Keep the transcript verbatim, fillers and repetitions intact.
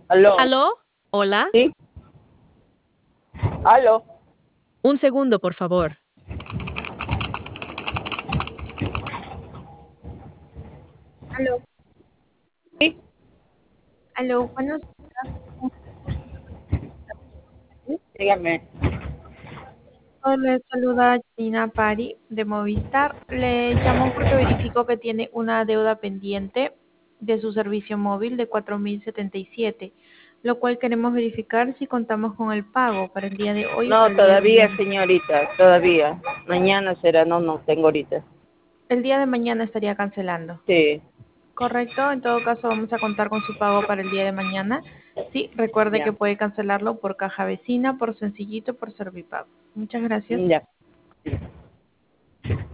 Aló, ¿Aló? ¿Hola? ¿sí? Aló, Un segundo, por favor. Aló, sí, aló, buenos días. dígame. Les saluda Gina Pari de Movistar. Le llamo porque verifico que tiene una deuda pendiente de su servicio móvil de cuatro mil setenta y siete, lo cual queremos verificar si contamos con el pago para el día de hoy o No, para el día de todavía, mañana. señorita, todavía. Mañana será, no, no tengo ahorita. El día de mañana estaría cancelando. Sí, Correcto, en todo caso vamos a contar con su pago para el día de mañana. Sí, recuerde que ya, puede cancelarlo por caja vecina, por sencillito, por Servipago. Muchas gracias. ya.